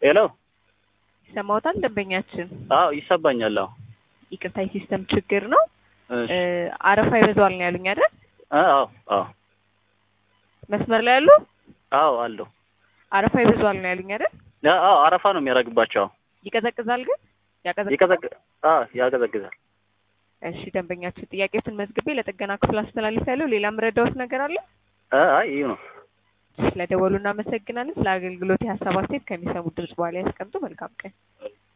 ሄሎ ይሰማዎታል ደንበኛችን? አዎ ይሰማኛል። አዎ ይቅርታ የሲስተም ችግር ነው። እሺ አረፋ ይበዛዋል ነው ያሉኝ አይደል? አዎ አዎ መስመር ላይ ያሉ አዎ አለሁ። አረፋ ይበዛዋል ነው ያሉኝ አይደል? አዎ አረፋ ነው የሚያደርግባቸው። ይቀዘቅዛል ግን ያቀዘቅዛል። እሺ ደንበኛችን ጥያቄዎትን መዝግቤ ለጥገና ክፍል አስተላልፌያለሁ። ሌላ ምረዳዎት ነገር አለ? አይ ይሄ ነው። ስለደወሉ እናመሰግናለን። ስለ አገልግሎት የሀሳብ አስተያየት ከሚሰሙት ድምጽ በኋላ ያስቀምጡ። መልካም ቀን።